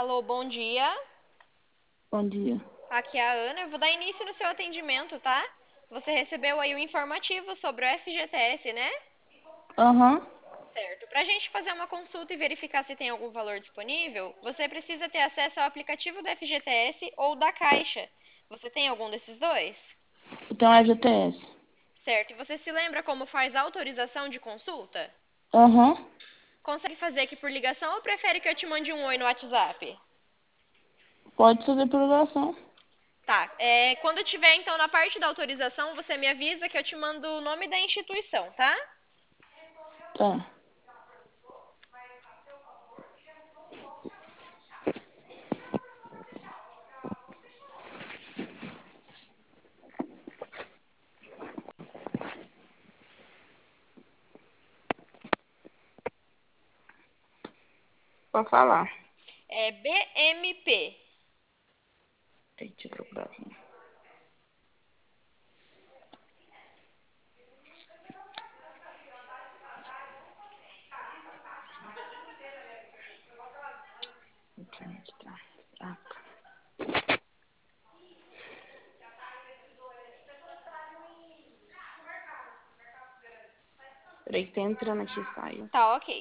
Alô, bom dia. Bom dia. Aqui é a Ana. Eu vou dar início no seu atendimento, tá? Você recebeu aí o informativo sobre o FGTS, né? Aham. Certo. Para a gente fazer uma consulta e verificar se tem algum valor disponível, você precisa ter acesso ao aplicativo do FGTS ou da Caixa. Você tem algum desses dois? Então é GTS. Certo. E você se lembra como faz a autorização de consulta? Aham. Consegue fazer aqui por ligação ou prefere que eu te mande um oi no WhatsApp? Pode fazer por ligação. Tá. Quando tiver, então, na parte da autorização, você me avisa que eu te mando o nome da instituição, tá? Tá. Pode falar. É BMP. Deixa eu procurar aqui. Onde tá? Fraca. Peraí que tá entrando aqui e saiu. Tá, ok.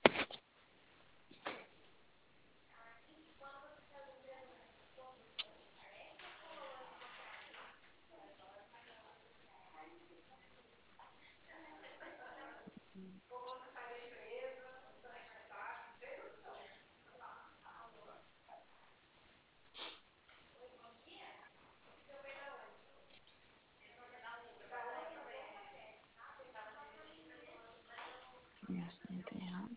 Nossa, não tá errado.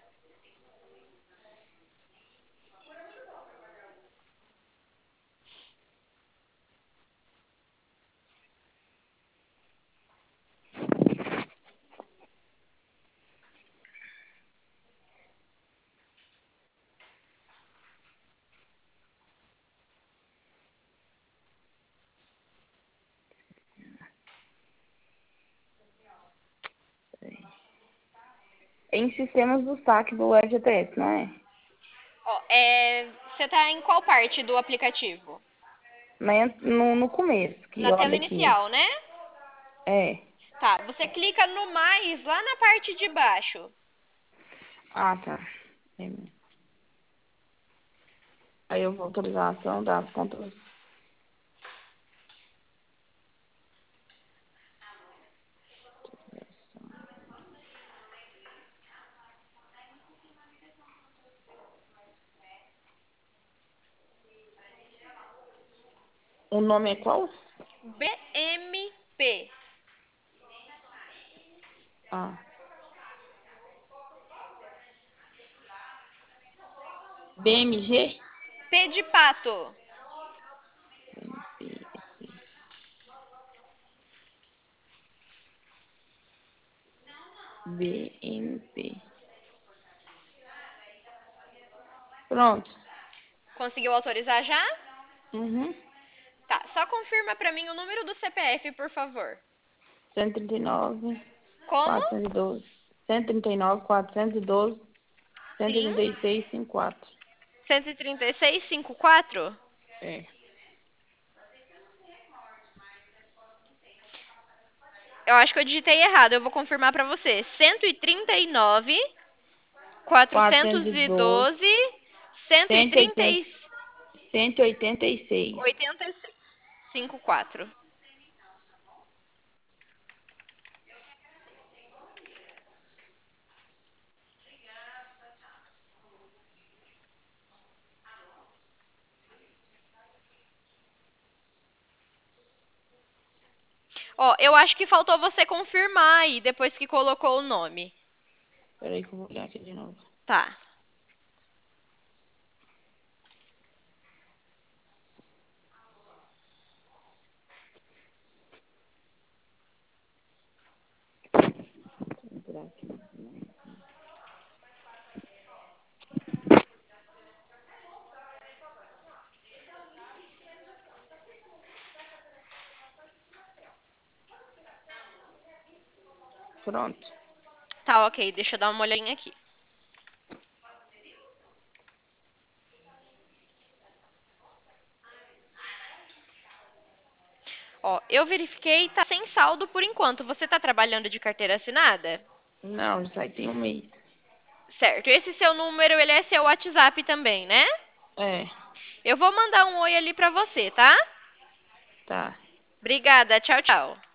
Peraí. É em sistemas do saque do FGTS, não é? Ó, você tá em qual parte do aplicativo? No começo, que Na tela olha aqui. inicial, né? É. Tá, você clica no mais lá na parte de baixo. Ah, tá. É mesmo. Aí eu vou autorização das contas. O nome é qual? BMP. Ah. BMG? P de pato. BMP. Pronto. Conseguiu autorizar já? Uhum. Tá, só confirma pra mim o número do CPF, por favor. 139, Como? 412. 139, 412, Sim. 136, 54. 136,54? É. Eu acho que eu digitei errado, eu vou confirmar pra você. 139, 412, 412, 130 180, 186. 86,54. Ó, eu acho que faltou você confirmar aí depois que colocou o nome. Peraí que eu vou olhar aqui de novo. Tá. Vou entrar aqui. Pronto. Tá, ok. Deixa eu dar uma olhadinha aqui. Ó, eu verifiquei, tá sem saldo por enquanto. Você tá trabalhando de carteira assinada? Não, isso aí tem um mês. Certo. Esse seu número, ele é seu WhatsApp também, né? É, Eu vou mandar um oi ali pra você, tá? tá. Obrigada. Tchau, tchau.